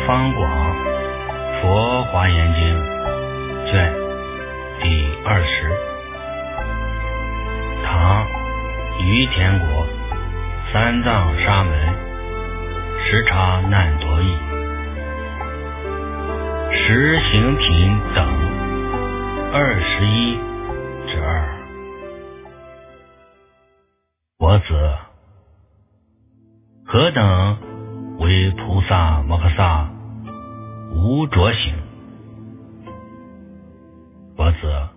方广佛华严经卷第20，唐于田国三藏沙门时察难夺义，十行品等21-2。我子，何等为菩萨摩诃萨无着行？我子，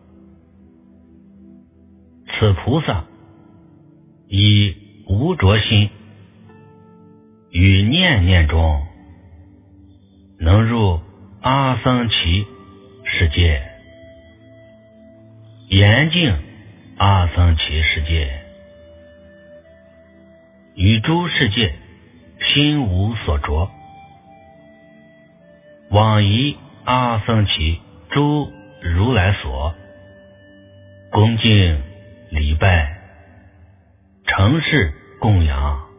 此菩萨以无着心于念念中能入阿僧祇世界，严净阿僧祇世界，于诸世界心无所着，往贻阿僧祇诸如来所，恭敬礼拜，承事供养，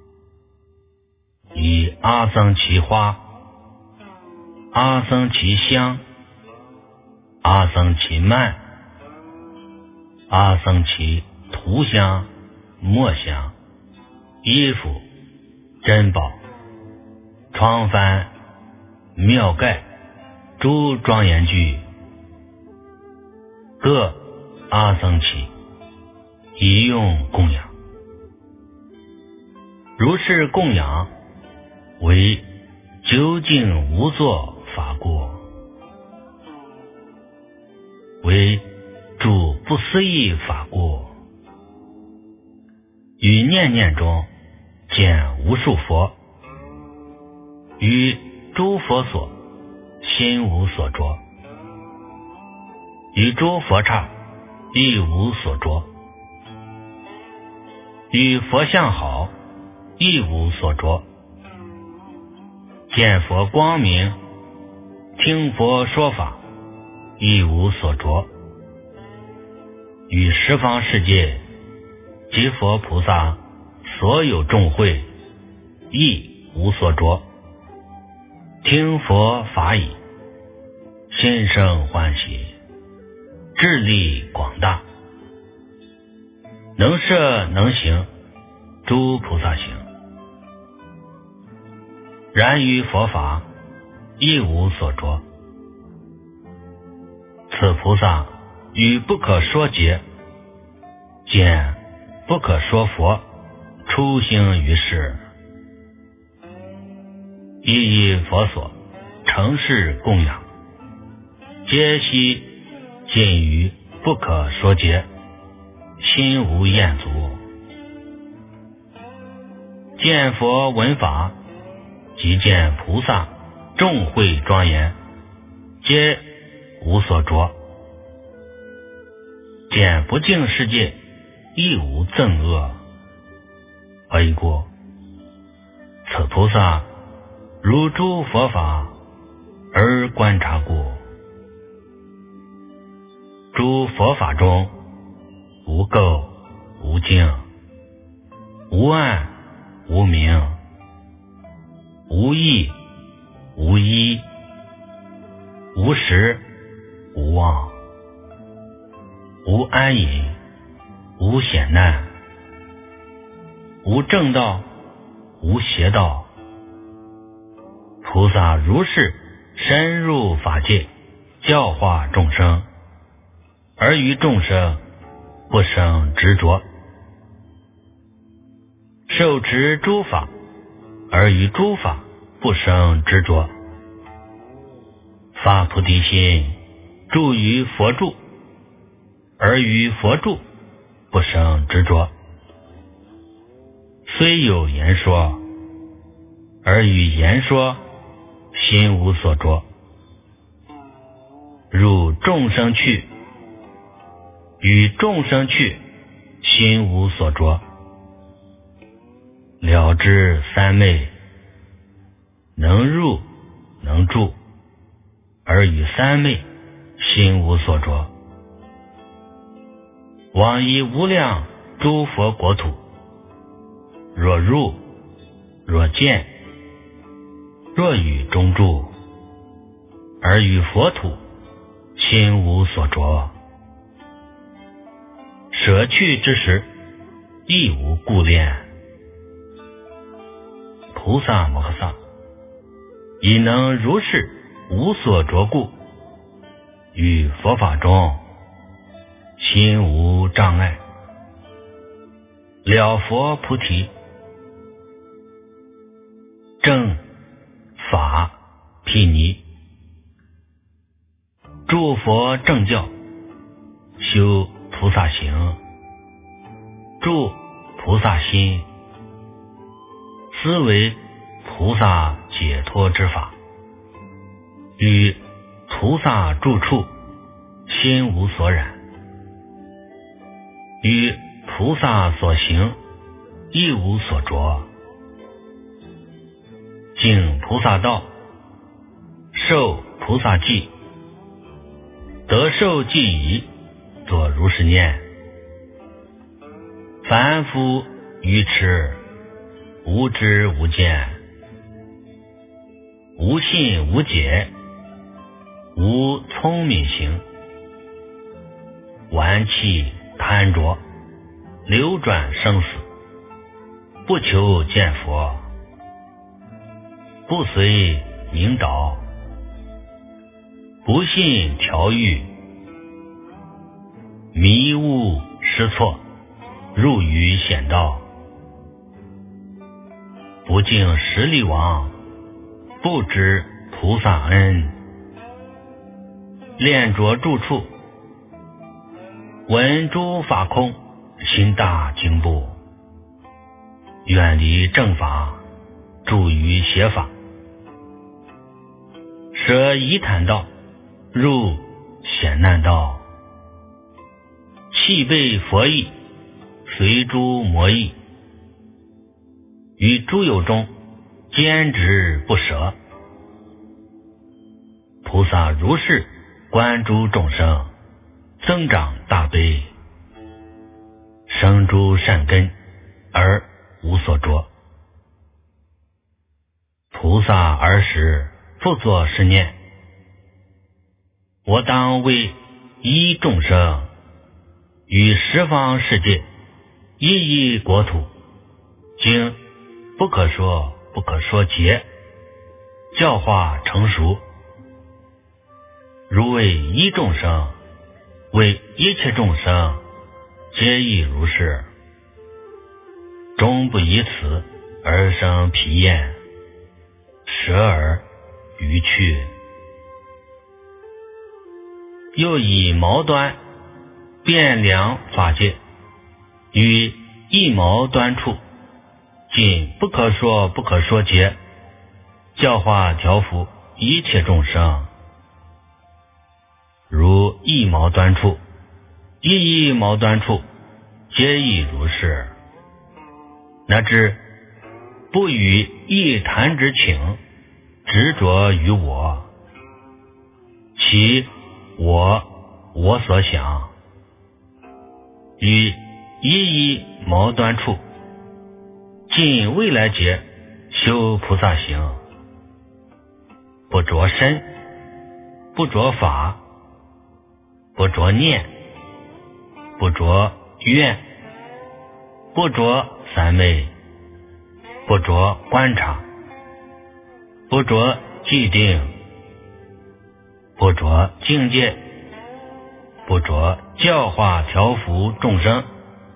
以阿僧祇花、阿僧祇香、阿僧祇曼、阿僧祇涂香、末香、衣服、珍宝、床幡、妙盖、诸庄严具，各阿僧祇以用供养。如是供养，为究竟无作法过，为诸不思议法过。于念念中见无数佛，于诸佛所心无所着，于诸佛刹亦无所着，于佛像好亦无所着，见佛光明，听佛说法亦无所着，于十方世界及佛菩萨所有众会亦无所着，听佛法已，心生欢喜，智力广大，能摄能行诸菩萨行。然于佛法亦无所着，此菩萨于不可说劫，见不可说佛出行于世，亦以佛所承事供养，皆悉尽于不可说劫，心无厌足。见佛闻法，即见菩萨众会庄严，皆无所着，见不净世界亦无憎恶。何以故？此菩萨如诸佛法而观察过，诸佛法中无垢无净，无暗无明，无异无一，无实无妄，无安隐无险难，无正道无邪道。菩萨如是深入法界，教化众生，而于众生不生执着，受持诸法，而于诸法不生执着，发菩提心，住于佛住，而于佛住不生执着，虽有言说，而于言说心无所着，入众生去，与众生去心无所着，了知三昧，能入能住，而与三昧心无所着，往贻无量诸佛国土，若入若见， 若于中住，而于佛土，心无所着。舍去之时，亦无故恋。菩萨摩诃萨已能如是无所着故，于佛法中心无障碍，了佛菩提，正法毗尼，诸佛正教，修菩萨行，住菩萨心，思为菩萨解脱之法，于菩萨住处心无所染，于菩萨所行亦无所着，行菩萨道，受菩萨记，得受记已，作如是念。凡夫愚痴，无知无见，无信无解，无聪明行，顽气贪着，流转生死，不求见佛，不随引导，不信调御，迷悟失错，入于险道，不敬十力王，不知菩萨恩，恋着住处，闻诸法空，心大惊怖，远离正法，住于邪法，舍疑坦道，入险难道，弃背佛意，随诸魔意，于诸有中坚执不舍。菩萨如是观诸众生，增长大悲，生诸善根，而无所着。菩萨尔时复作是念：我当为一众生，于十方世界一国土，经不可说不可说劫，教化成熟。如为一众生，为一切众生，皆亦如是。终不以此而生疲厌、舍耳、愚趣。又以毛端变量法界，于一毛端处，尽不可说不可说劫，教化调伏一切众生。如一毛端处，一毛端处，皆亦如是。乃至不与一谈之情，执着于我，其我所想，于一毛端处，尽未来劫修菩萨行，不着身，不着法，不着念，不着愿，不着三昧，不着观察，不着寂定，不着境界，不着教化调伏众生，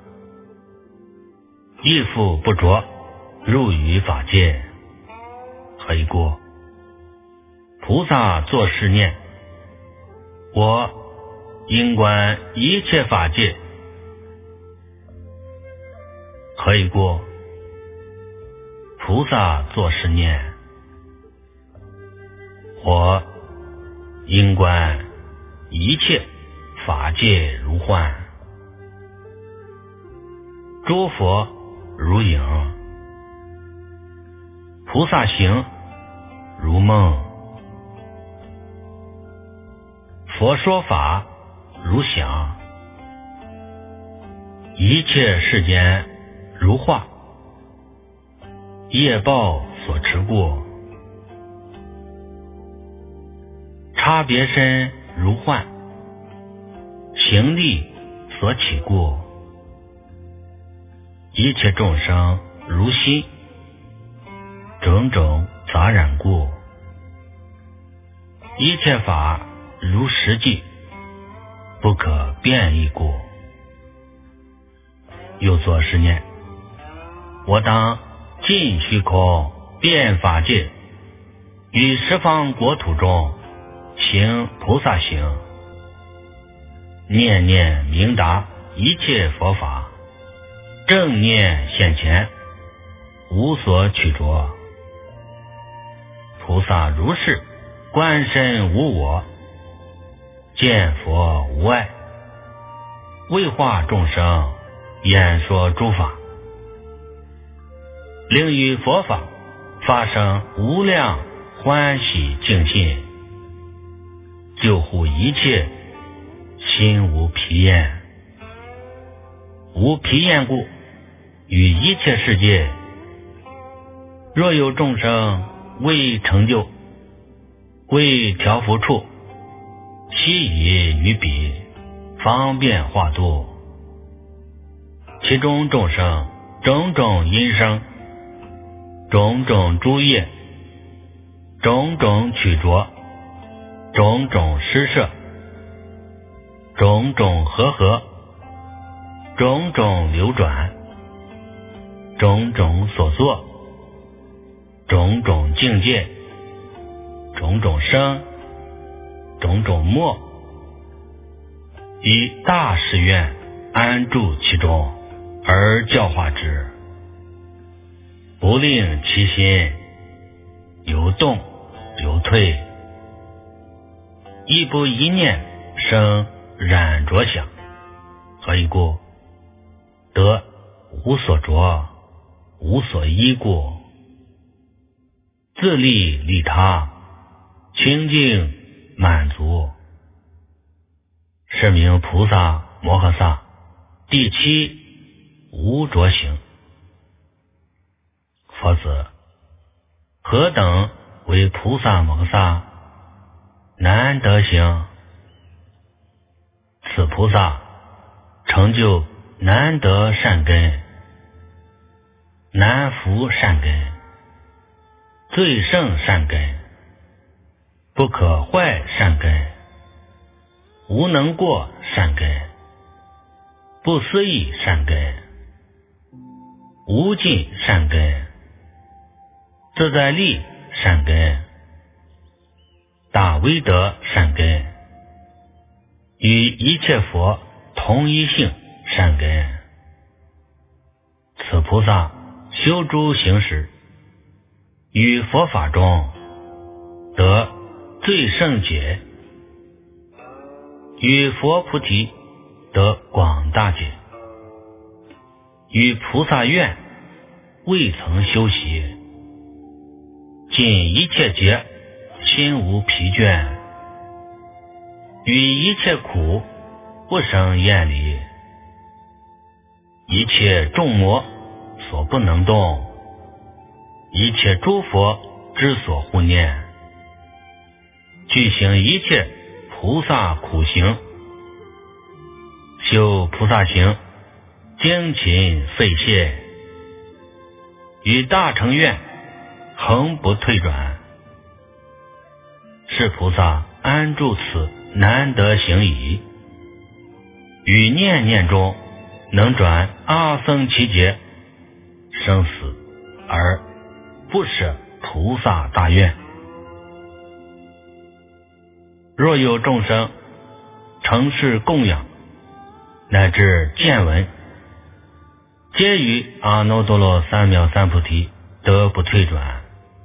亦复不着入于法界。何以故？菩萨作是念：我应观一切法界。何以故？菩萨作是念：我应观一切法界如幻，诸佛如影，菩萨行如梦，佛说法如想，一切世间如画，业报所持故， 他别身如幻，行力所起故。一切众生如心，种种杂染故。一切法如实际，不可变异故。又作是念：我当尽虚空遍法界，于十方国土中行菩萨行，念念明达一切佛法，正念现前，无所取着。菩萨如是观身无我，见佛无碍，为化众生，演说诸法，令于佛法发生无量欢喜净信，救护一切心无疲厌。无疲厌故，于一切世界，若有众生未成就，为调伏处，悉以于彼，方便化度。其中众生种种因生，种种诸业，种种取着，种种施设，种种和，种种流转，种种所作，种种境界，种种生，种种没，以大誓愿安住其中，而教化之，不令其心有动有退，亦不一念生染着想。何以故？得无所着，无所依故。自利利他，清净满足，是名菩萨摩诃萨第七无着行。佛子，何等为菩萨摩诃萨难得行？此菩萨成就难得善根，难伏善根，最胜善根，不可坏善根，无能过善根，不思议善根，无尽善根，自在力善根，大威德善根，与一切佛同一性善根。此菩萨修诸行时，于佛法中得最胜解，与佛菩提得广大解，与菩萨愿未曾修习，尽一切劫心无疲倦，与一切苦不生厌离，一切众魔所不能动，一切诸佛之所护念，具行一切菩萨苦行，修菩萨行，精勤费泄，与大乘愿恒不退转。是菩萨安住此难得行矣，于念念中能转阿僧祇劫生死，而不舍菩萨大愿。若有众生承事供养，乃至见闻，皆于阿耨多罗三藐三菩提得不退转。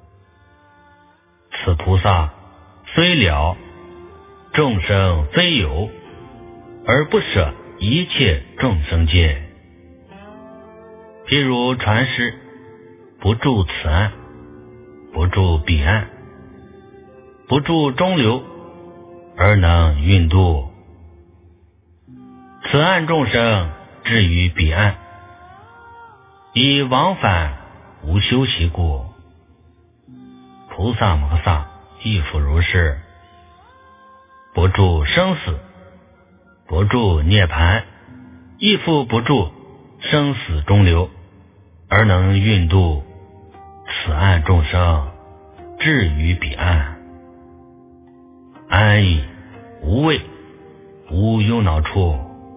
此菩萨虽了众生非有，而不舍一切众生界。譬如船师不住此岸，不住彼岸，不住中流，而能运渡此岸众生至于彼岸，以往返无休息故。菩萨摩诃萨亦复如是， 不住生死，不住涅槃，亦复不住生死中流，而能运渡此岸众生至于彼岸，安逸无畏，无忧恼处，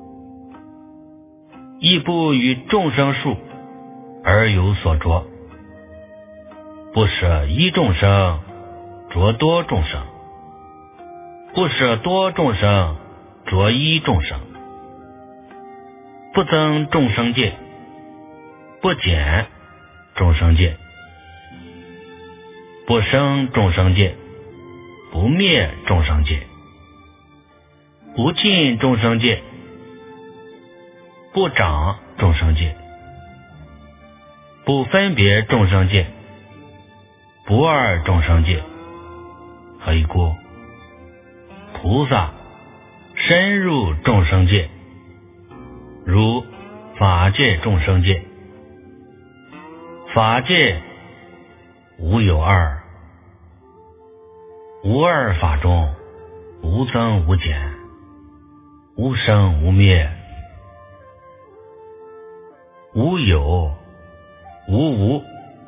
亦不与众生数而有所着，不舍一众生着多众生，不舍多众生着一众生，不增众生界，不减众生界，不生众生界，不灭众生界，不尽众生界，不长众生界，不分别众生界，不二众生界。何以故？菩萨深入众生界，如法界众生界。法界无有二，无二法中无增无减，无生无灭，无有无无，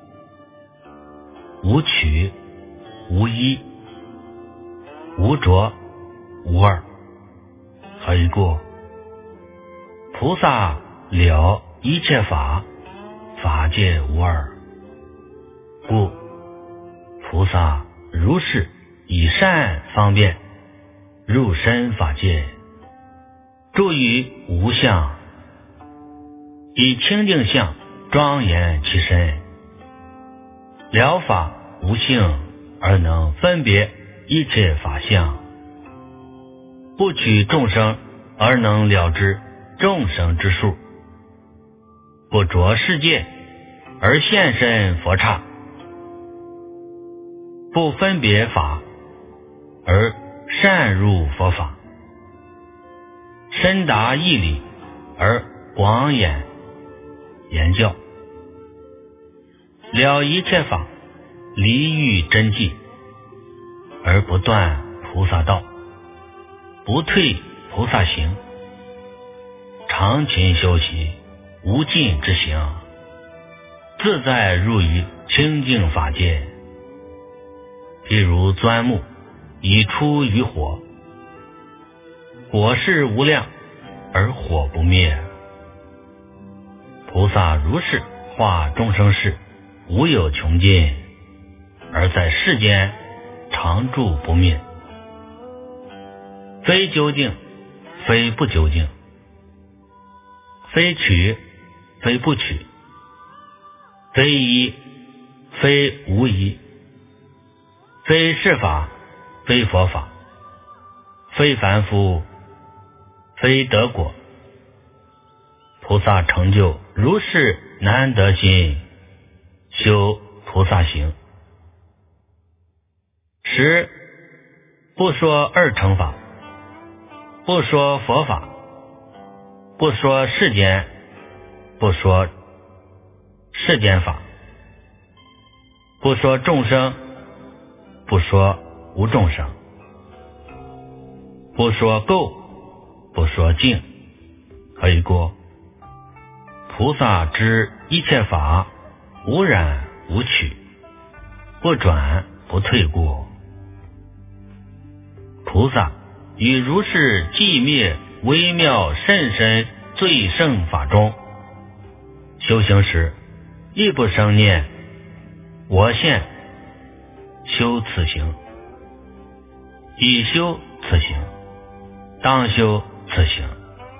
无取无一，无着无二。何以故？菩萨了一切法，法界无二，故菩萨如是以善方便入深法界，住于无相，以清净相庄严其身，了法无性而能分别一切法相，不取众生而能了知众生之数，不着世界而现身佛刹，不分别法而善入佛法，深达义理而广演言教，了一切法，离欲真迹，而不断菩萨道，不退菩萨行，常勤修习无尽之行，自在入于清净法界。譬如钻木以出于火，火势无量而火不灭。菩萨如是化众生事，无有穷尽，而在世间常住不灭，非究竟，非不究竟，非取，非不取，非一，非无一，非是法，非佛法，非凡夫，非得果。菩萨成就如是难得心，修菩萨行，十不说二乘法，不说佛法，不说世间，不说世间法，不说众生，不说无众生，不说垢，不说净。何以故？菩萨知一切法无染无取，不转不退故。菩萨于如是寂灭微妙甚深最胜法中修行时，亦不生念我现修此行，已修此行，当修此行，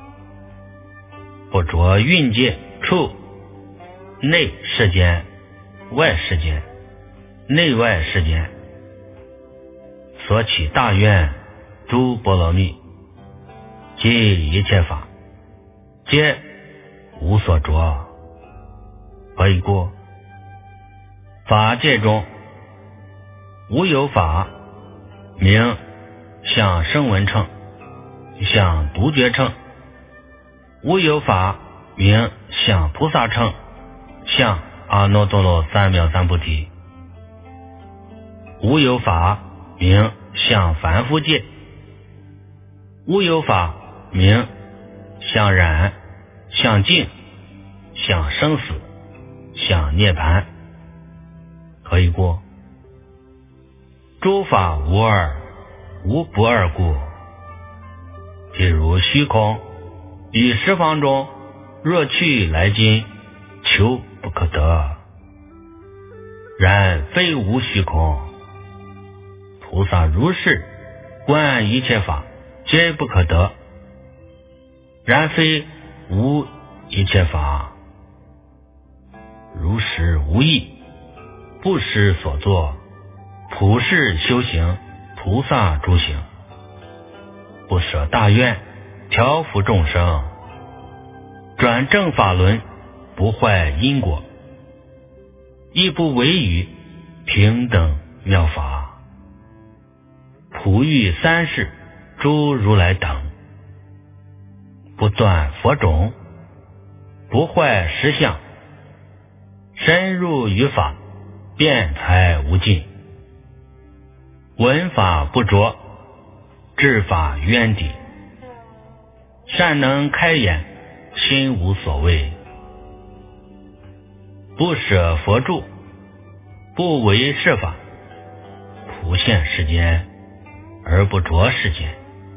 不着蕴界处，内世间，外世间，内外世间，所起大愿诸波罗蜜，即一切法，皆无所着。何以故？法界中无有法名像声闻乘，像独觉乘，无有法名像菩萨乘，像阿耨多罗三藐三菩提，无有法名像凡夫界， 无有法名相然、相净、相生死、相涅槃。可以过。诸法无二，无不二故。譬如虚空，于十方中，若去来今，求不可得。然非无虚空。菩萨如是观一切法，皆不可得。然非无一切法。如是无益，不失所作，普世修行，菩萨诸行，不舍大愿，调伏众生，转正法轮，不坏因果，亦不违于平等妙法，普育三世诸如来等，不断佛种，不坏实相，深入于法，辩才无尽，闻法不着，智法渊底，善能开眼，心无所谓，不舍佛住，不为世法，普现世间，而不着世间。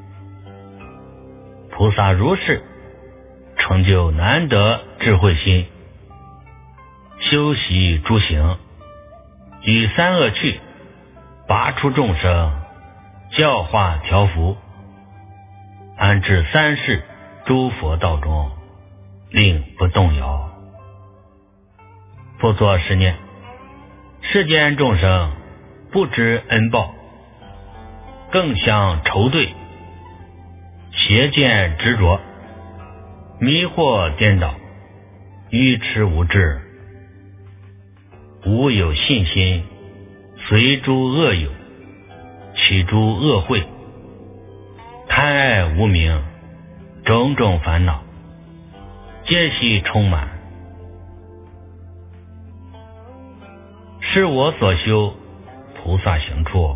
菩萨如是，成就难得智慧心，修习诸行，与三恶趣，拔出众生，教化调伏，安置三世诸佛道中，令不动摇。复作是念：世间众生不知恩报，更相仇对，邪见执着，迷惑颠倒，愚痴无智，无有信心，随诸恶友，起诸恶慧，贪爱无明，种种烦恼，皆悉充满。是我所修菩萨行处，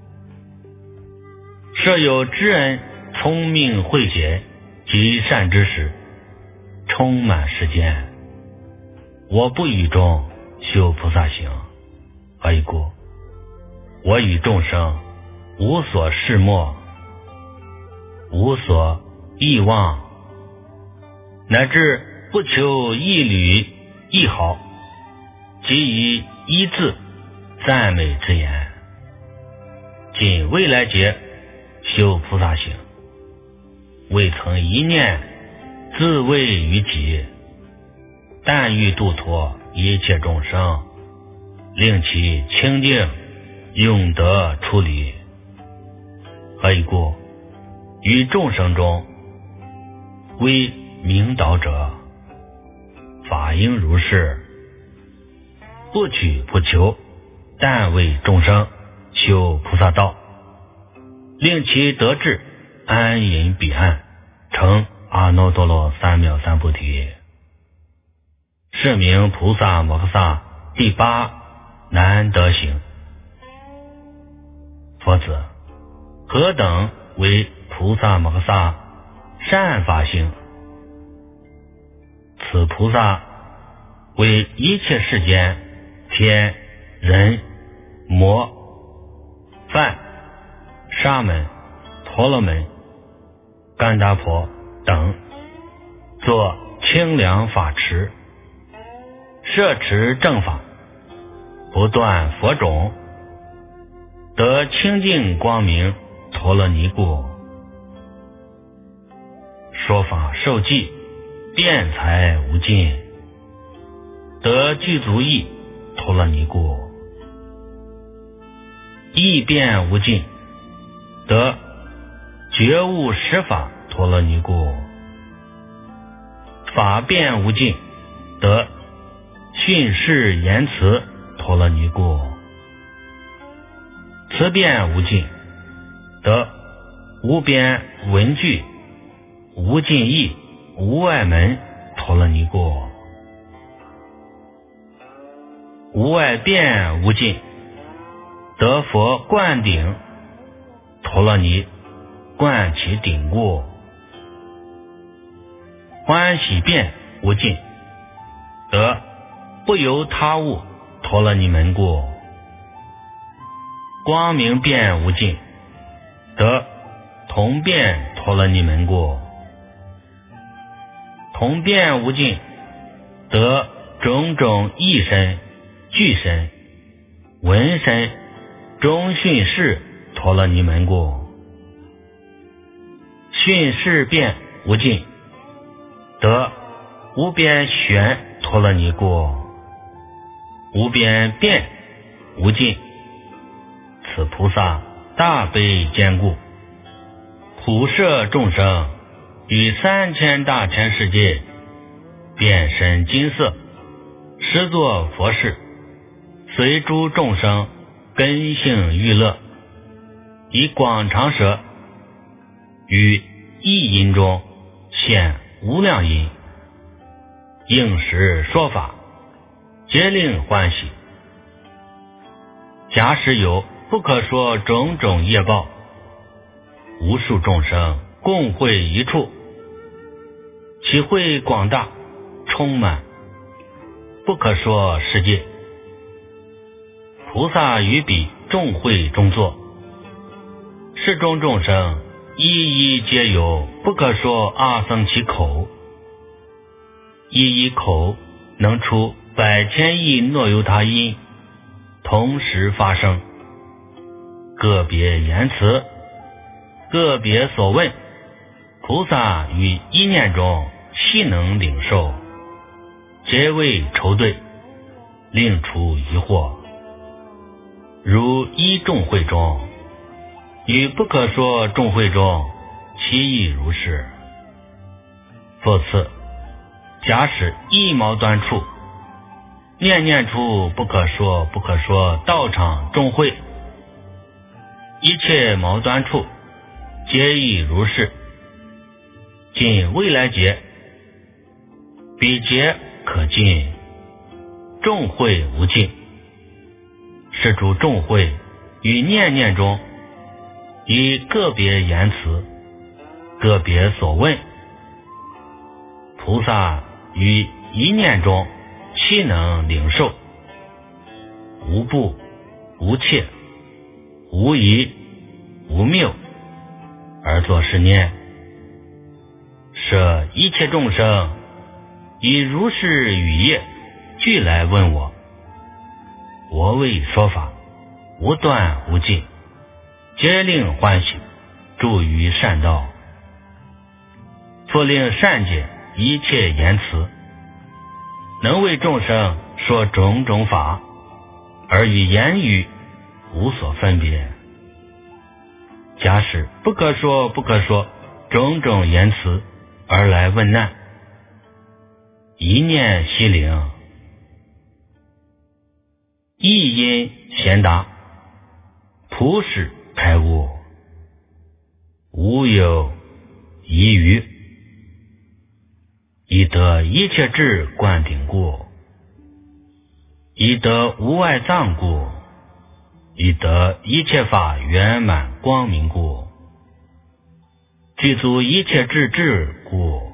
设有知恩、聪明、慧解及善知识，充满世间。我不与众修菩萨行，何以故？我与众生无所事莫，无所忆望，乃至不求一缕一毫，即以一字赞美之言。今未来劫修菩萨行，未曾一念自慰于己，但欲度脱一切众生，令其清净永得出离。何以故？于众生中为明导者，法应如是，不取不求，但为众生修菩萨道，令其得志，安隐彼岸，成阿耨多罗三藐三菩提。是名菩萨摩诃萨第八难得行。佛子，何等为菩萨摩诃萨善法行？此菩萨为一切世间天、人、魔、梵、沙门、婆罗门、干达婆等作清凉法池，摄持正法，不断佛种，得清净光明陀罗尼故。说法受记，辩才无尽，得具足意陀罗尼故。意辩无尽，得觉悟实法陀罗尼故。法辩无尽，得训示言辞陀罗尼故。词辩无尽，得无边文句，无尽意，无外门陀罗尼故。无外辩无尽，得佛灌顶陀罗尼， 观其顶故。欢喜变无尽，得不由他物脱了你们故。光明变无尽，得同变脱了你们故。同变无尽，得种种异身、具身、闻身、中训事脱了你们故。训事变无尽，得无边玄脱了你故。无边变无尽，此菩萨大悲坚固，普摄众生于3000大千世界，遍身金色，实作佛事，随诸众生根性欲乐，以广长舌于意音中现无量音，应时说法，皆令欢喜。假使有不可说种种业报，无数众生共会一处，其会广大，充满不可说世界。菩萨于彼众会中坐，是中众生一一皆有不可说阿僧祇口，一口能出100千亿诺由他音，同时发生，个别言辞，个别所问，菩萨于一念中悉能领受，皆为筹对，令除疑惑。如一众会中，与不可说众会中，其亦如是。复次，假使一毛端处，念念处不可说不可说道场众会，一切毛端处皆亦如是。今未来劫，彼劫可尽，众会无尽，是诸众会于念念中，以个别言辞，个别所问，菩萨于一念中悉能领受，无不无怯，无疑无谬，而作是念：舍一切众生以如是语业俱来问我，我为说法无断无尽，皆令欢喜，助于善道。复令善解一切言辞，能为众生说种种法，而与言语无所分别。假使不可说不可说种种言辞而来问难，一念悉领，一因贤达，普使开悟，无有疑余，以得一切智灌顶故，以得无外藏故，以得一切法圆满光明故，具足一切智故。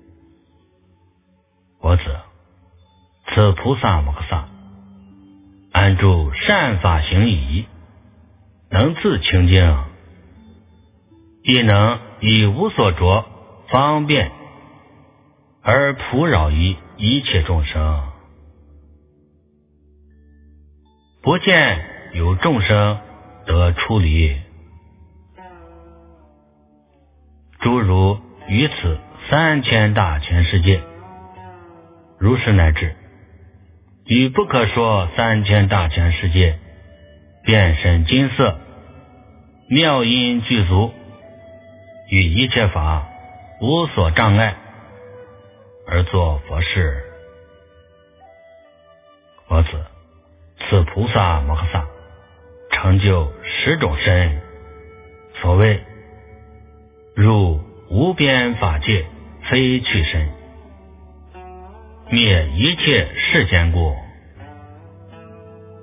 我子，此菩萨摩诃萨安住善法行仪，能自清净，亦能以无所着方便而普扰于一切众生。不见有众生得出离，诸如于此3000大千世界，如是乃至与不可说3000大千世界，遍身金色，妙音具足，与一切法无所障碍，而作佛事。我子，此菩萨摩诃萨成就10种身，所谓入无边法界非去身，灭一切世间故；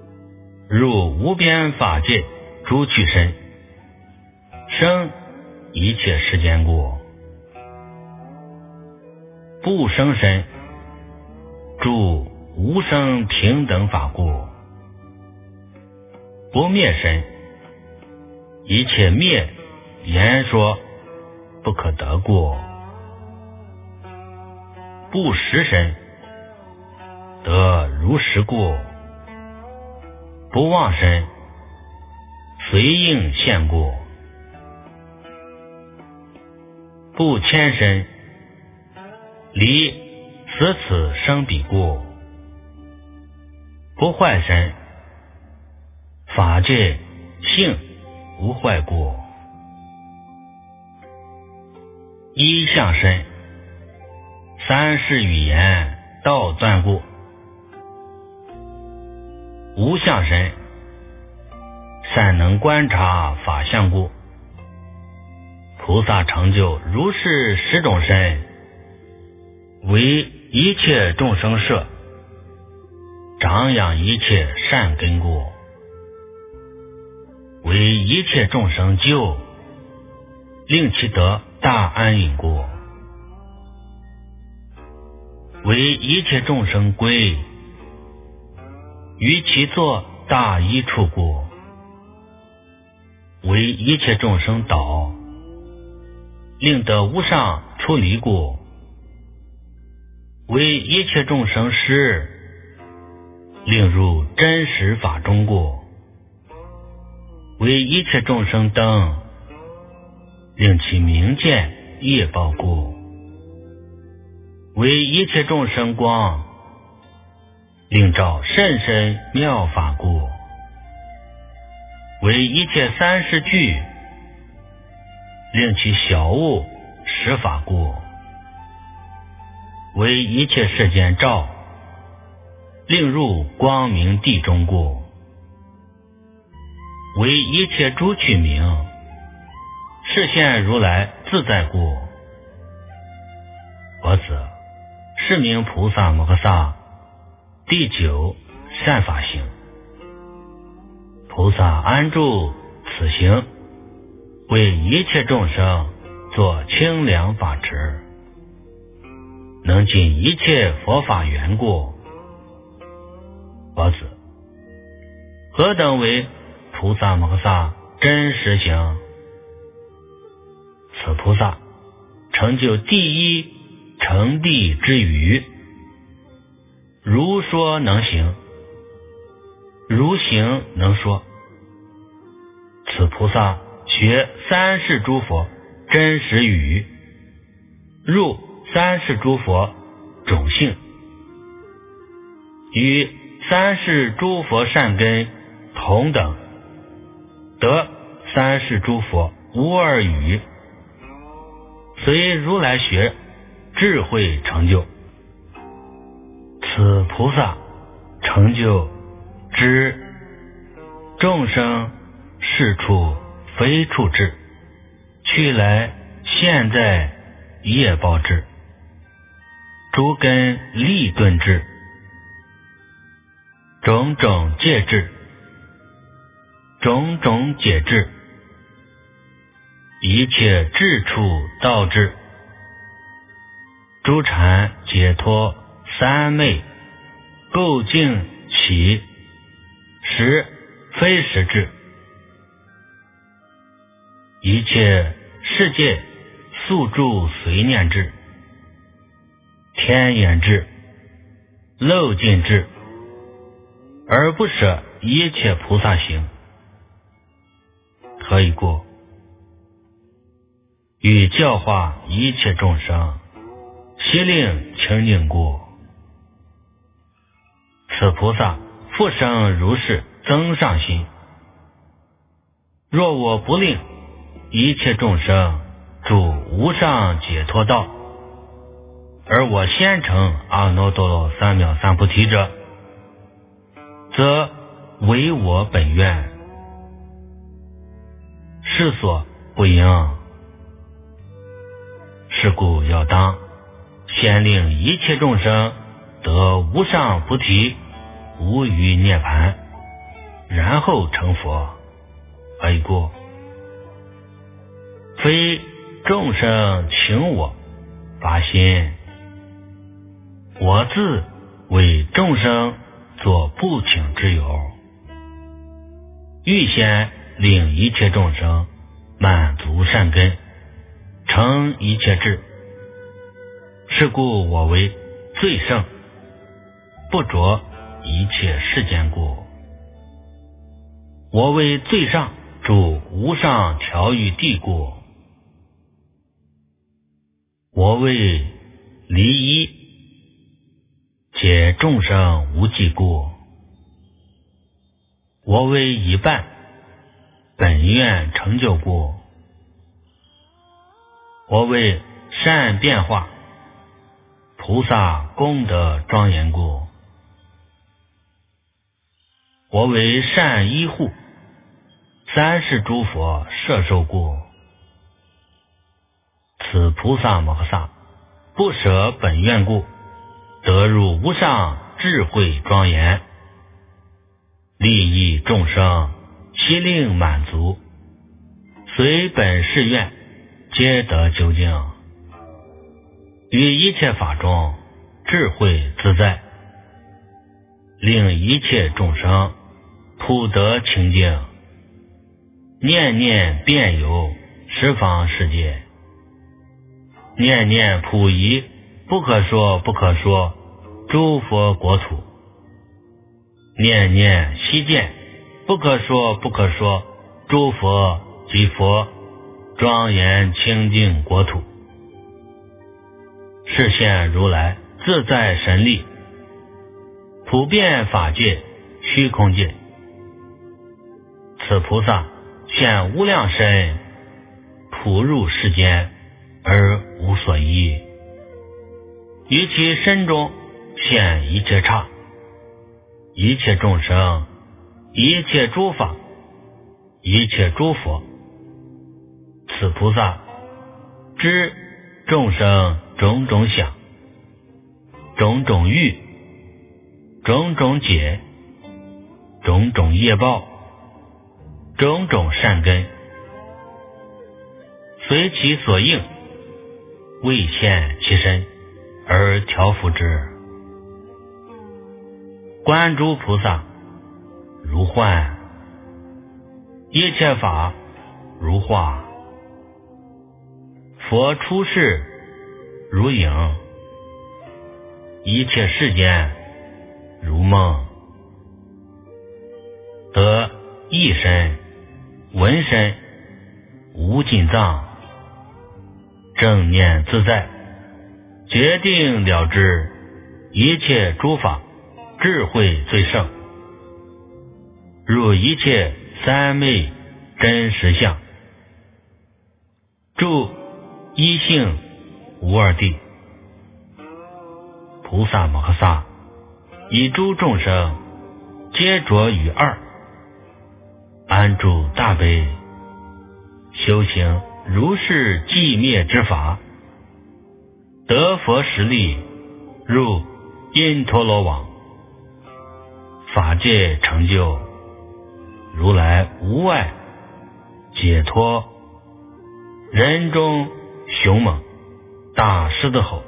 入无边法界诸去身，生一切世间过。不生身，住无生平等法过。不灭身，一切灭言说不可得过。不实身，得如实过。不忘身，随应现过。不迁身，离死此生彼过。不坏身，法界性无坏过。一相身，三世语言道断过。无相身，善能观察法相过。菩萨成就如是十种身，为一切众生摄，长养一切善根过。为一切众生救，令其得大安隐过。为一切众生归，于其作大益处过。为一切众生导，令得无上出离过。为一切众生施，令入真实法中过。为一切众生灯，令其明见业报过。为一切众生光，令照甚深妙法过。为一切三世具，令其小悟实法过。为一切世间照，令入光明地中过。为一切诸趣名，示现如来自在过。佛子，是名菩萨摩诃萨第九善法行。菩萨安住此行，为一切众生作清凉法持，能尽一切佛法缘故。佛子，何等为菩萨摩诃萨真实行？此菩萨成就第一成地之语，如说能行，如行能说。此菩萨学三世诸佛真实语，入三世诸佛种性，与三世诸佛善根同等，得三世诸佛无二语，随如来学智慧成就。此菩萨成就知众生是处非处智，去来现在业报智，诸根利钝智，种种戒智，种种解智，一切智处道智，诸禅解脱三昧，构净起实非实智，一切世界宿住随念智，天眼智，漏尽智，而不舍一切菩萨行。何以故？欲教化一切众生，悉令清净故。此菩萨复生如是增上心。若我不令一切众生住无上解脱道，而我先成阿耨多罗三藐三菩提者，则为我本愿，是所不应。是故要当先令一切众生得无上菩提，无余涅盘，然后成佛。何以故？ 非众生请我发心，我自为众生作不请之由，欲先令一切众生满足善根，成一切智。是故我为最胜，不着一切世间故。我为最上住无上调御地故。我为离一解众生无际故。我为一半本愿成就故。我为善变化菩萨功德庄严故。我为善依护三世诸佛摄受故。此菩萨摩诃萨不舍本愿故，得入无上智慧庄严，利益众生，悉令满足，随本誓愿，皆得究竟。于一切法中智慧自在，令一切众生普得清净，念念遍游十方世界，念念普移不可说不可说诸佛国土，念念悉见不可说不可说诸佛及佛庄严清净国土。示现如来自在神力，普遍法界虚空界。此菩萨现无量身，普入世间而无所依，于其身中现一切刹，一切众生，一切诸法，一切诸佛。此菩萨知众生种种想，种种欲，种种解，种种业报，种种善根，随其所应，为现其身而调伏之。观诸菩萨如幻，一切法如化，佛出世如影，一切世间如梦。得意身闻身无尽藏，正念自在，决定了知一切诸法智慧最胜，入一切三昧真实相，住一性无二谛。菩萨摩诃萨以诸众生皆着于二，安住大悲，修行如是寂灭之法，得佛实力，入因陀罗网，法界成就，如来无碍，解脱，人中雄猛，大狮子吼，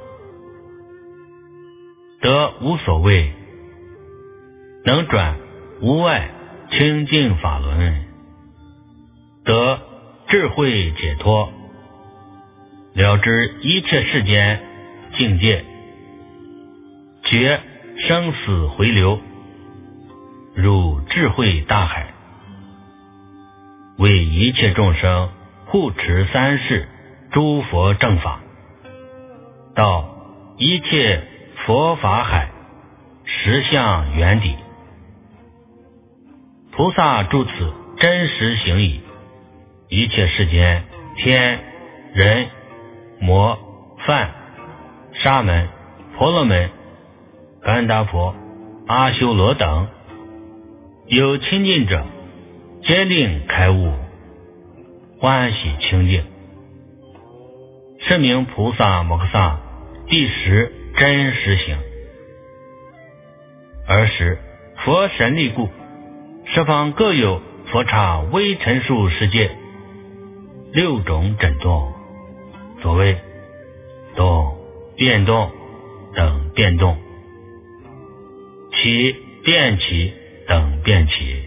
得无所谓，能转无碍清净法轮，得智慧解脱，了知一切世间境界，绝生死回流，入智慧大海，为一切众生护持三世诸佛正法，到一切佛法海实相圆底。菩萨住此真实行已，一切世间天人魔梵沙门婆罗门干达婆阿修罗等，有亲近者，皆令开悟，欢喜清净。是名菩萨摩诃萨第十真实行。尔时佛神力故，十方各有佛刹微尘数世界， 6种震动，所谓动、变动等变动，起、变起等变起，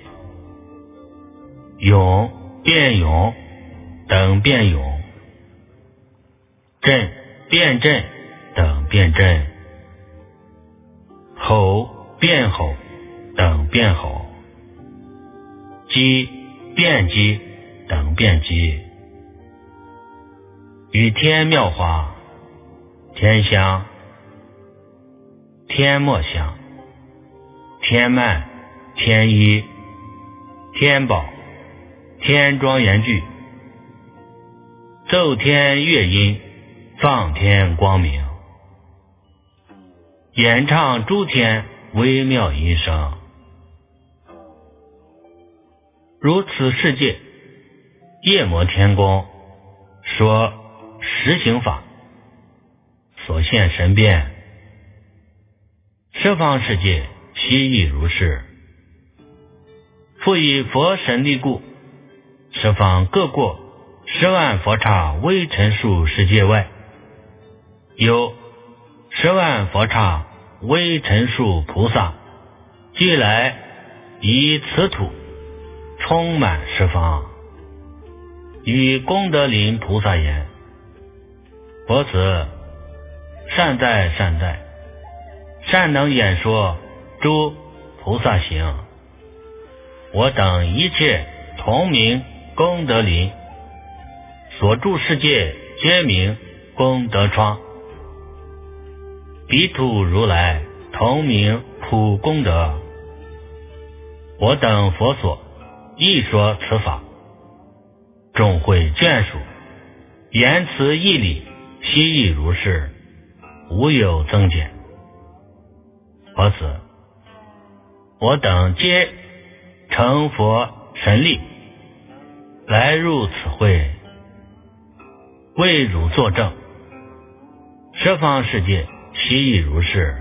涌、变涌等变涌，震、变震等变震，吼、变吼等变吼，击、变击等变击，与天妙化，天香、天末香、天曼、天一、天宝、天庄严具，奏天乐音，放天光明，演唱诸天微妙音声。如此世界，夜摩天宫说实行法，所现神变，十方世界悉亦如是。复以佛神力故，十方各过10万佛刹微尘数世界外，有10万佛刹微尘数菩萨，即来以此土充满十方，与功德林菩萨言：佛子，善哉善哉，善能演说诸菩萨行，我等一切同名功德林，所住世界皆名功德窗，彼土如来同名普功德，我等佛所亦说此法，众会眷属，言辞义理悉亦如是，无有增减。佛子，我等皆成佛神力，来入此会，为汝作证，十方世界悉亦如是。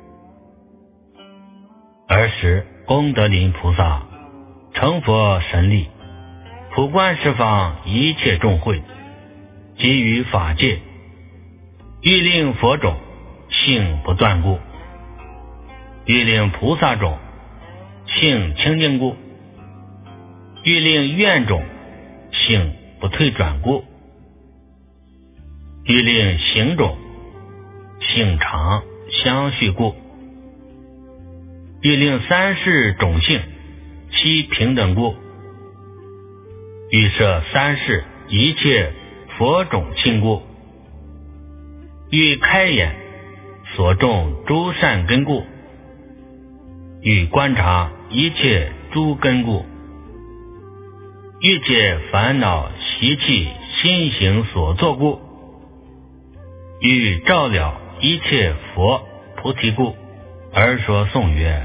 尔时功德林菩萨成佛神力，普观十方一切众会，给予法界，欲令佛种性不断故，欲令菩萨种性清净故，欲令愿种性不退转故，欲令行种性常相续故，欲令三世种性悉平等故，欲设三世一切佛种性故，欲开眼所种诸善根故，欲观察一切诸根故，欲解烦恼习气心行所作故，欲照了一切佛菩提故，而说颂曰：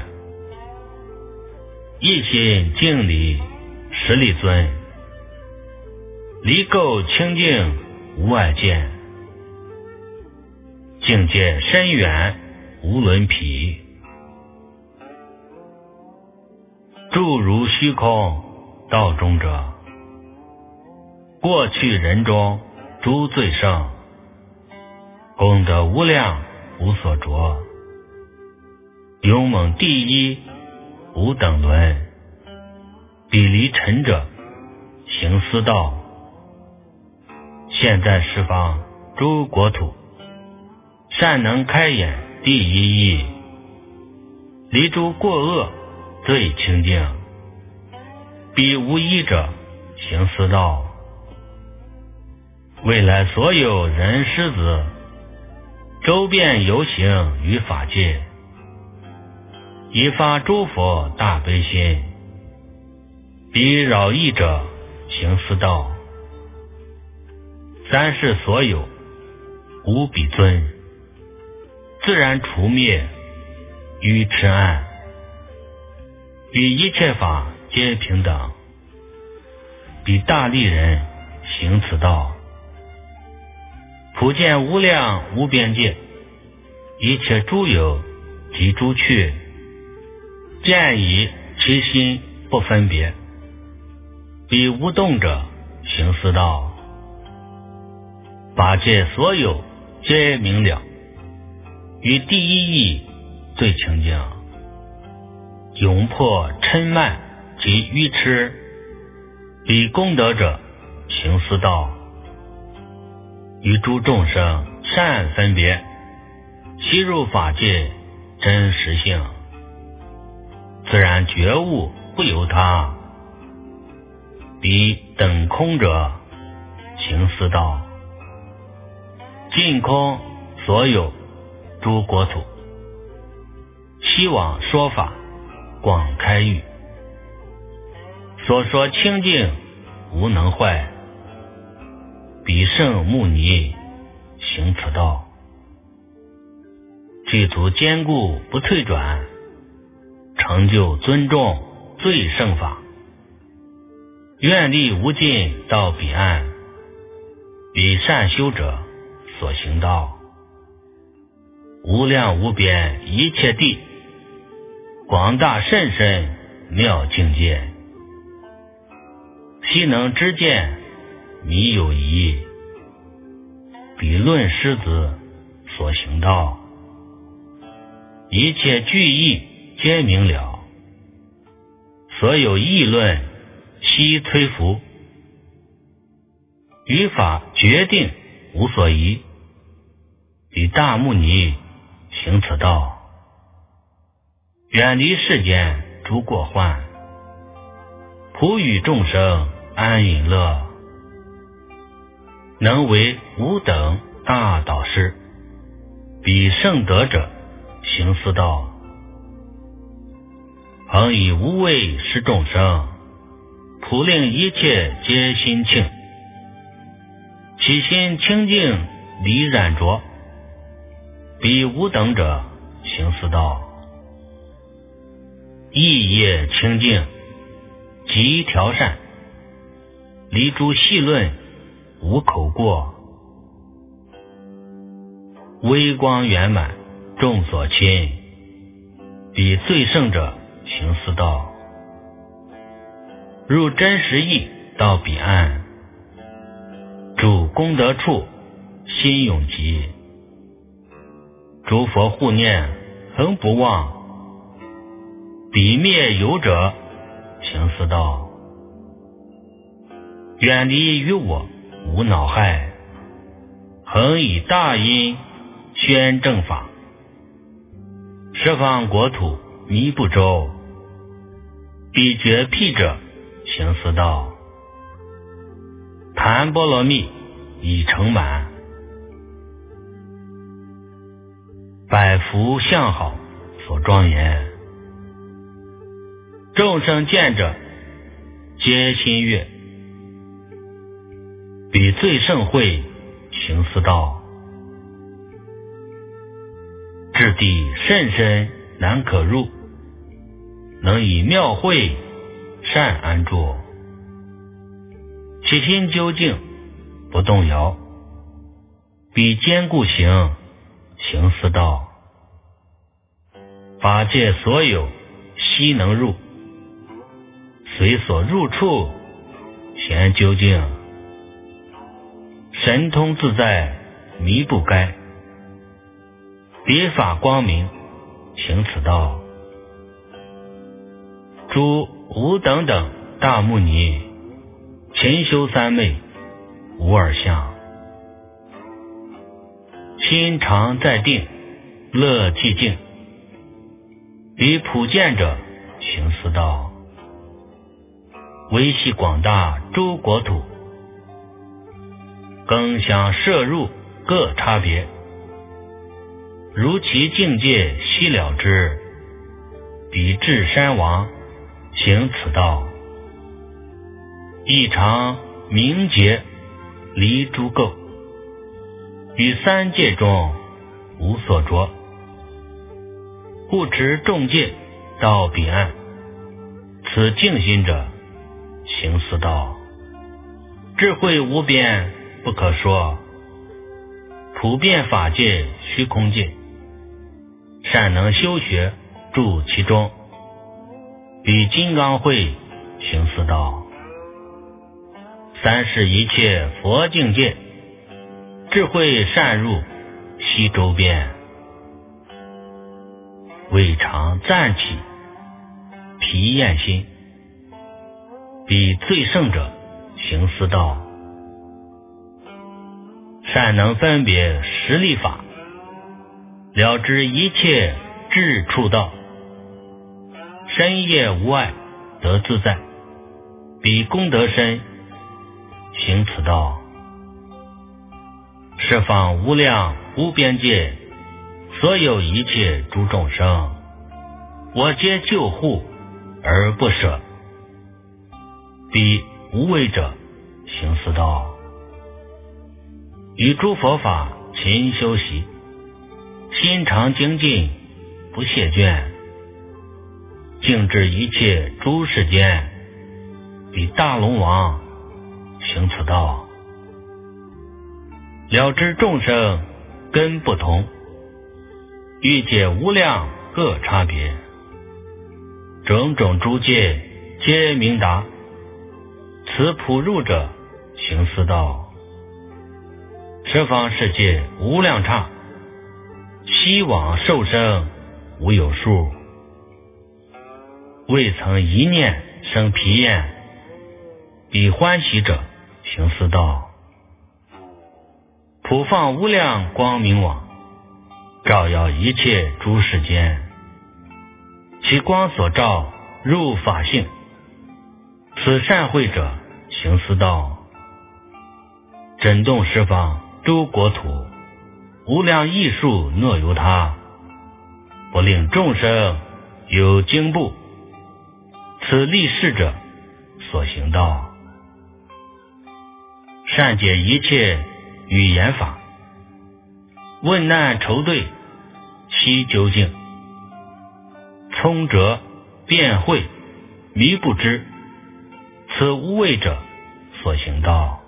一心敬礼十力尊，离垢清净无碍见，境界深远无伦匹，住如虚空道中者，过去人中诸最胜，功德无量无所着，勇猛第一无等伦，彼离尘者行思道，现在十方诸国土，善能开眼第一义，离诸过恶最清净，彼无一者行思道，未来所有人师子，周遍游行于法界，以发诸佛大悲心，彼扰益者行思道，三世所有无比尊，自然除灭于痴暗，与一切法皆平等，彼大利人行此道，普见无量无边界，一切诸有及诸趣，见以其心不分别，彼无动者行思道， 法界所有皆明了，于第一义最清净，永破嗔慢及愚痴，彼功德者行思道，与诸众生善分别，悉入法界真实性，自然觉悟不由他，彼等空者行思道，尽空所有诸国土，希往说法广开域，所说清净无能坏，彼圣目尼行此道，具足坚固不退转，成就尊重最胜法，愿力无尽到彼岸，彼善修者所行道，无量无边一切地，广大甚深妙境界，悉能知见迷有疑，彼论师子所行道，一切句意皆明了，所有议论悉摧伏，于法决定无所疑，彼大目尼行此道，远离世间诸过患，普与众生安隐乐，能为吾等大导师，彼圣德者行思道，恒以无畏施众生，普令一切皆心庆，其心清净离染浊，彼无等者行思道，意业清净即调善，离诸细论无口过，微光圆满众所亲，彼最胜者行思道，入真实义到彼岸，主功德处心永集，诸佛护念恒不忘，彼灭有者行思道，远离于我无恼害，恒以大音宣正法，十方国土弥不周，彼觉辟者行思道，檀波罗蜜已成满，百福相好所庄严，众生见者皆心悦，彼最胜慧行思道，至地甚深难可入，能以妙慧善安住，其心究竟不动摇，彼坚固行行思道，法界所有悉能入，随所入处显究竟，神通自在迷不该，别法光明行此道，诸无等等大目尼勤修三昧无二相，心常在定乐寂静，彼普见者行思道，维系广大诸国土，更想摄入各差别，如其境界悉了之，彼至山王行此道，亦常明洁离诸垢，于三界中无所着，故持众戒到彼岸，此静心者行思道，智慧无边不可说，普遍法界虚空界，善能修学住其中，与金刚会行思道，三世一切佛境界， 智慧善入悉周遍，未尝暂起疲厌心，彼最胜者行思道。善能分别实力法，了知一切智处道，深夜无碍得自在，彼功德深行此道。十方无量无边界，所有一切诸众生，我皆救护而不舍，彼无为者行此道。于诸佛法勤修习，心常精进不懈倦，净治一切诸世间，彼大龙王行此道。了知众生根不同，欲解无量各差别，种种诸界皆明达，此普入者行思道。十方世界无量刹，希往受生无有数，未曾一念生疲厌，彼欢喜者行思道。普放无量光明网，照耀一切诸世间，其光所照入法性，此善慧者行思道。震动十方诸国土，无量艺术若由他，不令众生有惊怖，此立世者所行道。善解一切语言法，问难愁对悉究竟，聪哲辩慧迷不知，此无畏者所行道。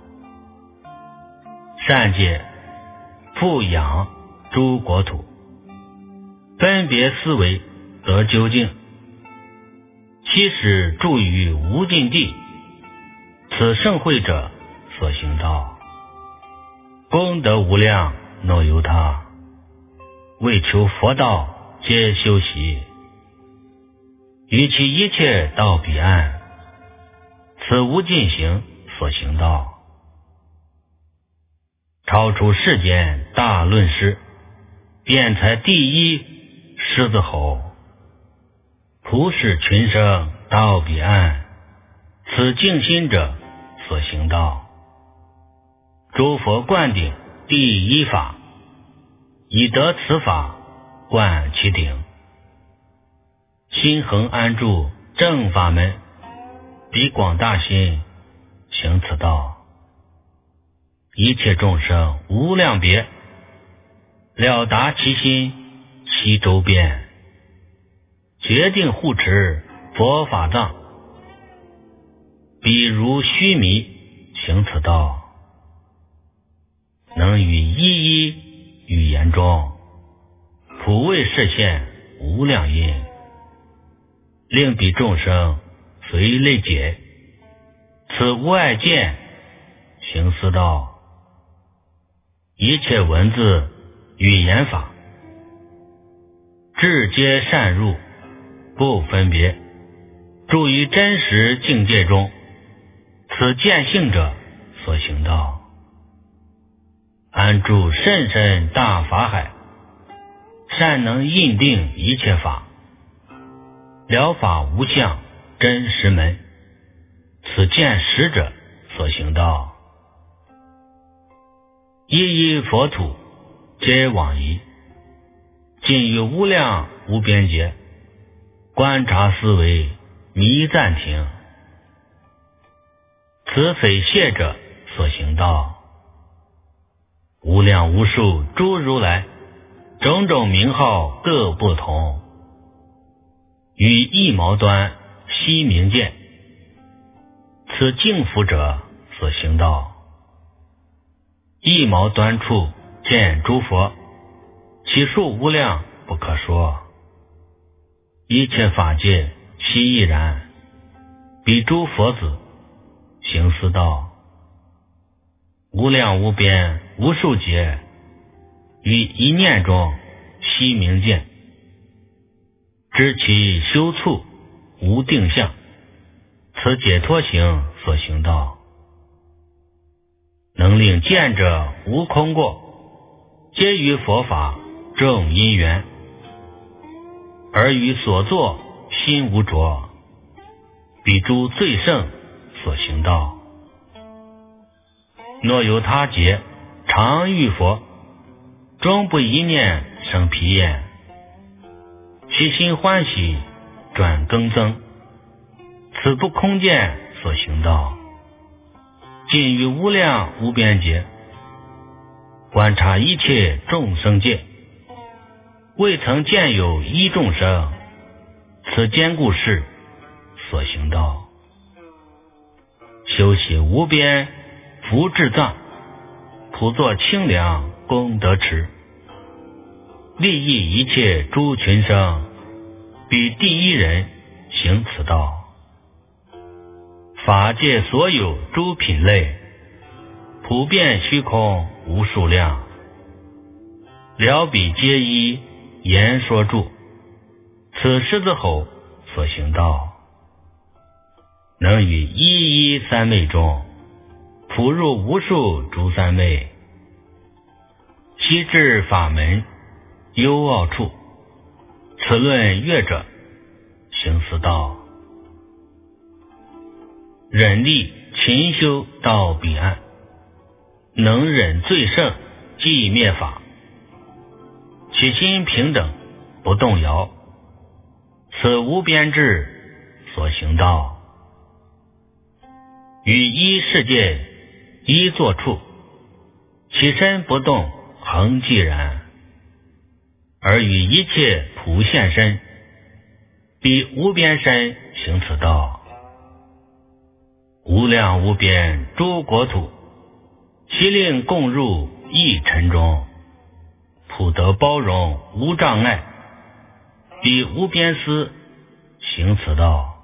善解富养诸国土，分别思维得究竟，其使住于无尽地，此圣慧者所行道。功德无量若由他，为求佛道皆修习，于其一切到彼岸，此无尽行所行道。超出世间大论师，辩才第一狮子吼，普使群生到彼岸，此净心者所行道。诸佛灌顶第一法，以得此法灌其顶，心恒安住正法门，彼广大心行此道。一切众生无量别，了达其心悉周遍，决定护持佛法藏，彼如须弥行此道。能于一一语言中，普为示现无量因，令彼众生随类解，此无碍见行思道。一切文字语言法，智皆善入不分别，住于真实境界中，此见性者所行道。安住甚深大法海，善能印定一切法，了法无相真实门，此见识者所行道。一一佛土皆往矣，尽于无量无边界，观察思维迷暂停，此非谢者所行道。无量无数诸如来，种种名号各不同，于一毛端悉明见，此净福者所行道。一毛端处见诸佛，其数无量不可说，一切法界悉亦然，彼诸佛子行思道。 无量无边无数劫，于一念中悉明见，知其修处无定向，此解脱行所行道。能令见者无空过，皆于佛法正因缘，而于所作心无着，彼诸最胜所行道。若有他劫常遇佛，终不一念生疲厌，其心欢喜转更增，此不空见所行道。尽于无量无边劫，观察一切众生界，未曾见有一众生，此坚固事所行道。修习无边福智藏，普作清凉功德池，利益一切诸群生，彼第一人行此道。法界所有诸品类，普遍虚空无数量，了彼皆依言说住，此狮子吼所行道。能于一一三昧中，普入无数诸三昧，悉至法门幽奥处，此论乐者行此道。忍力勤修到彼岸，能忍最胜即灭法，其心平等不动摇，此无边智所行道。于一世界一坐处，其身不动恒寂然，而与一切普现身，彼无边身行此道。无量无边诸国土，悉令共入一尘中，普得包容无障碍，彼无边思行此道。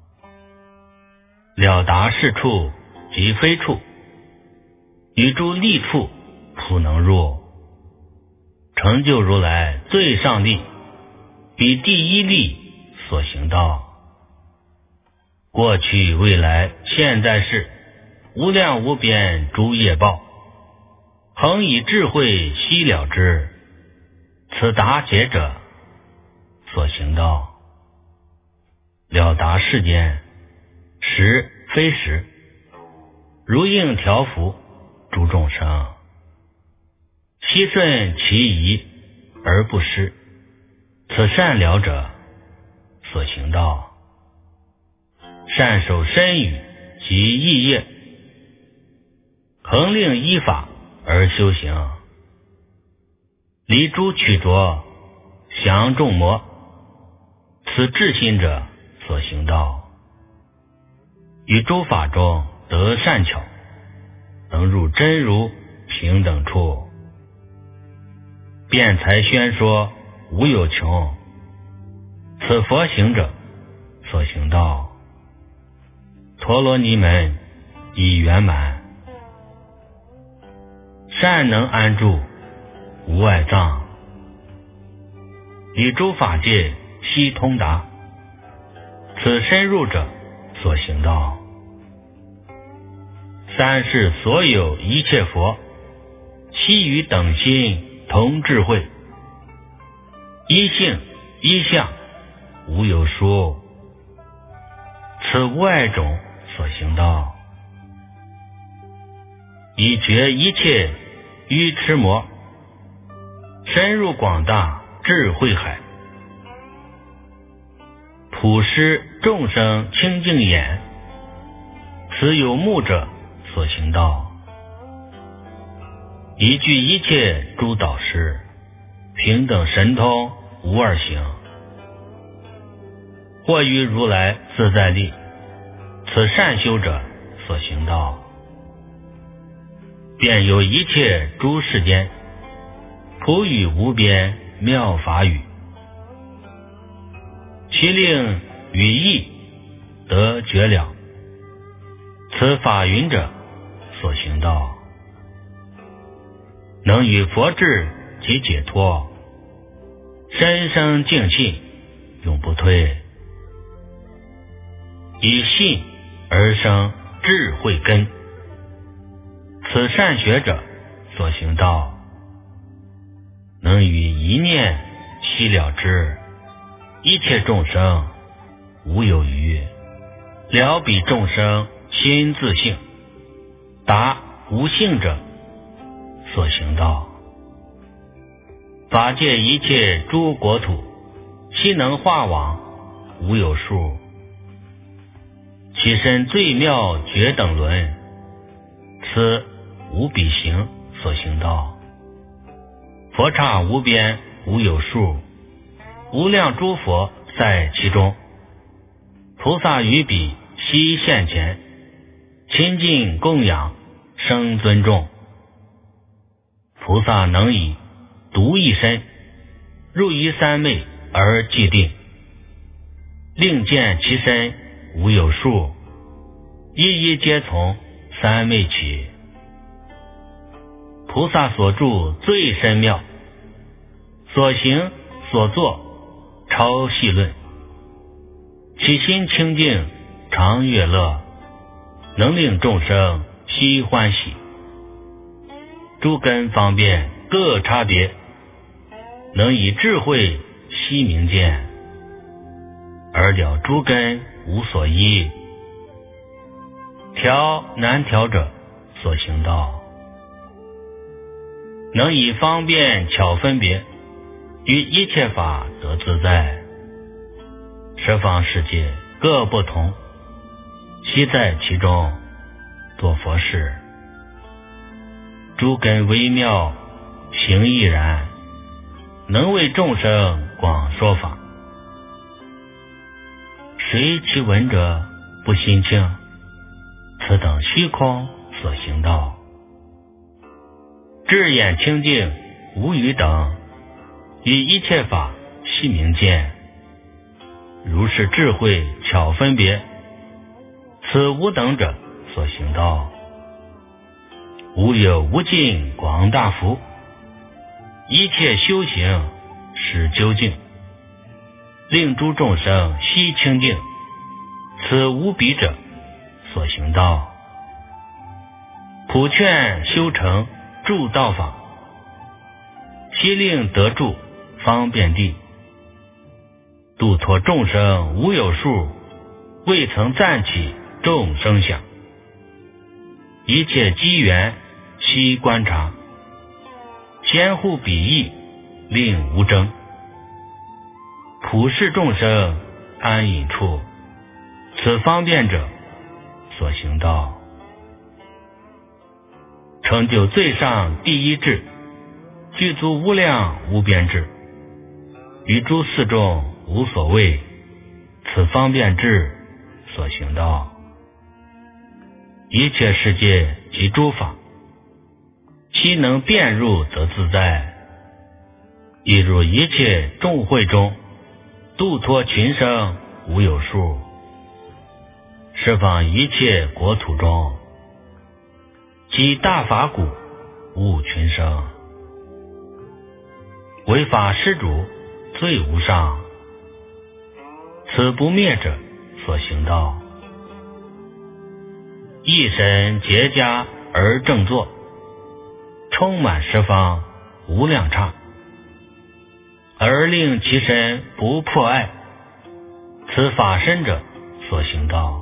了达是处即非处，于诸利处普能入，成就如来最上利，彼第一利所行道。过去未来现在世，无量无边诸业报，恒以智慧悉了之，此达解者所行道。了达世间实非实，如应调伏诸众生，悉顺其宜而不失，此善了者所行道。善守身语及意业，恒令依法而修行，离诸取着，降众魔，此至心者所行道。于诸法中得善巧，能入真如平等处，辩才宣说无有穷，此佛行者所行道。陀罗尼门已圆满，善能安住无外藏，与诸法界悉通达，此深入者所行道。三世所有一切佛，悉与等心同智慧，一性一相无有殊，此无碍种所行道。以绝一切愚痴魔，深入广大智慧海，普施众生清净眼，此有目者所行道。依据一切诸导师，平等神通无二行，或于如来自在力，此善修者所行道。便有一切诸世间，普语无边妙法语，其令语义得绝了，此法云者所行道。 能与佛智及解脱，深生净信，永不退。以信而生智慧根，此善学者所行道，能与一念悉了之，一切众生无有余，了彼众生心自性，达无性者所行道。法界一切诸国土，悉能化网，无有数。其身最妙绝等伦，此无比行所行道。佛刹无边无有数，无量诸佛在其中。菩萨于彼悉现前，亲近供养，生尊重。菩萨能以独一身，入于三昧而寂定，令见其身无有数，一一皆从三昧起。菩萨所住最深妙，所行所作超细论，其心清净常悦乐，能令众生悉欢喜。诸根方便各差别，能以智慧悉明见，而了诸根无所依，调难调者所行道，能以方便巧分别，于一切法得自在。十方世界各不同，悉在其中做佛事。诸根微妙，行亦然，能为众生广说法。谁其闻者不心清？此等虚空所行道。智眼清净无余等，于一切法悉明见。如是智慧巧分别，此无等者所行道。无有无尽广大福，一切修行是究竟，令诸众生悉清净，此无比者所行道。普劝修成助道法，悉令得住方便地，度脱众生无有数，未曾暂起众生想。一切机缘悉观察，先互比翼，令无争。普世众生安隐处，此方便者所行道。成就最上第一智，具足无量无边智，于诸四众无所谓，此方便智所行道。一切世界及诸法，悉能遍入得自在，亦入一切众会中，度脱群生无有数。十方一切国土中，及大法鼓无群生。为法施主最无上，此不灭者所行道。一神结家而正坐，充满十方无量刹，而令其身不破碍，此法身者所行道。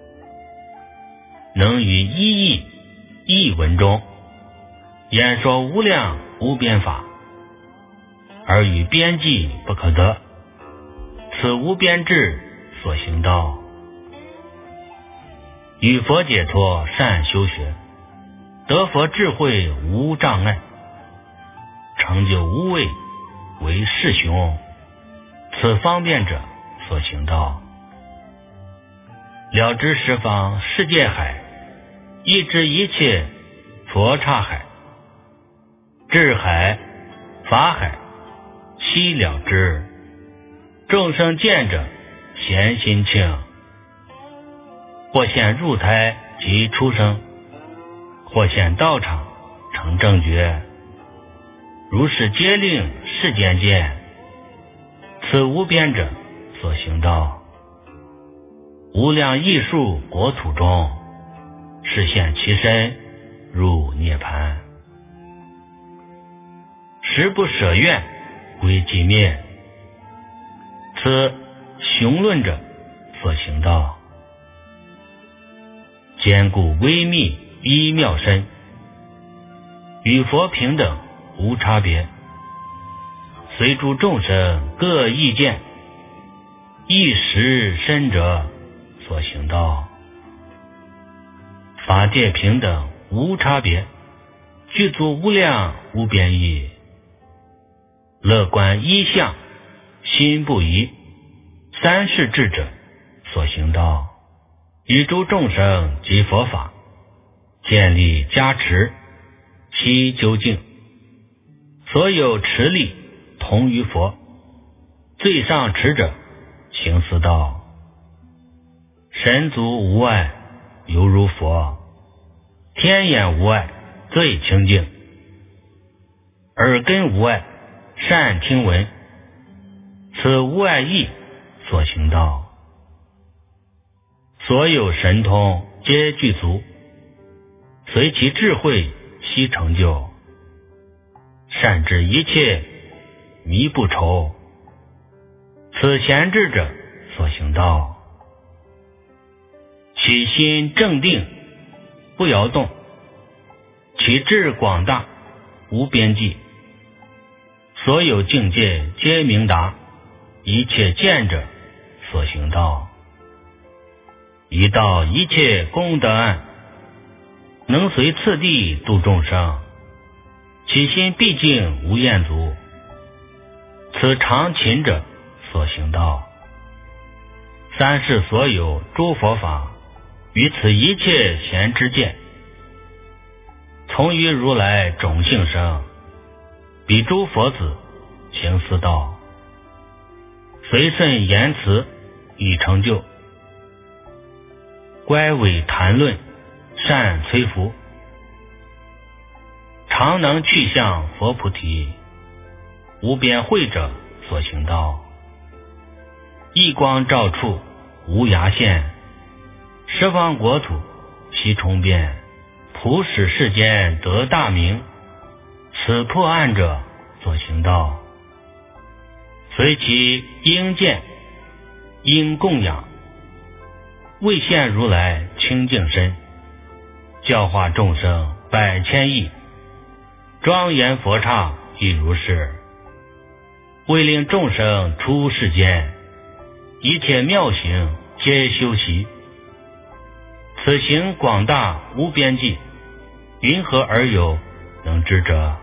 能于一义一文中演说无量无边法，而与边际不可得，此无边智所行道。与佛解脱善修学，得佛智慧无障碍，成就无畏为世雄，此方便者所行道。了知十方世界海，亦知一切佛刹海，智海法海悉了知，众生见者咸心庆，或现入胎及出生，或现道场成正觉， 如是皆令世间见，此无边者所行道。无量艺术国土中，示现其身入涅槃。时不舍愿归寂灭，此雄论者所行道。坚固微密一妙身，与佛平等无差别，随诸众生各异见，一时深者所行道。法界平等无差别，具足无量无边义。乐观一相，心不移，三世智者所行道。与诸众生及佛法，建立加持，悉究竟。所有持力同于佛，最上持者行思道。神足无碍，犹如佛；天眼无碍，最清净；耳根无碍，善听闻。此无碍义所行道。所有神通皆具足，随其智慧悉成就。善知一切迷不愁，此贤智者所行道。其心正定，不摇动；其智广大，无边际。所有境界皆明达，一切见者所行道。一到一切功德岸，能随次第度众生，其心毕竟无厌足。此常勤者所行道。三世所有诸佛法，于此一切贤之见，从于如来种性生，彼诸佛子行思道，随顺言辞以成就。乖违谈论，善摧伏，常能去向佛菩提。无边慧者所行道。一光照处，无涯现；十方国土悉充遍，普使世间得大名。此破案者所行道。随其应见，应供养，为现如来清净身，教化众生百千亿。庄严佛刹亦如是，为令众生出世间，一切妙行皆修习。此行广大无边际，云何而有能知者？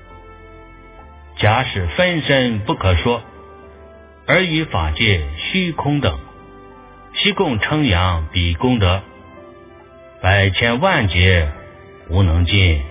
假使分身不可说，而于法界虚空等，悉共称扬彼功德，百千万劫无能尽。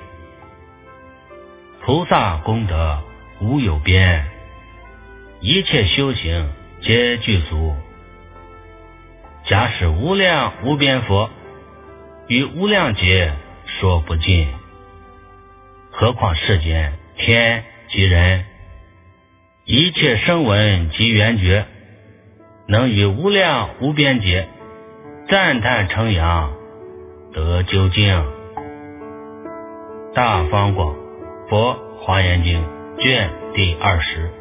菩萨功德无有边，一切修行皆具足。假使无量无边佛，于无量劫说不尽，何况世间天及人，一切声闻及缘觉，能于无量无边劫赞叹称扬，得究竟。大方广佛华严经卷第20。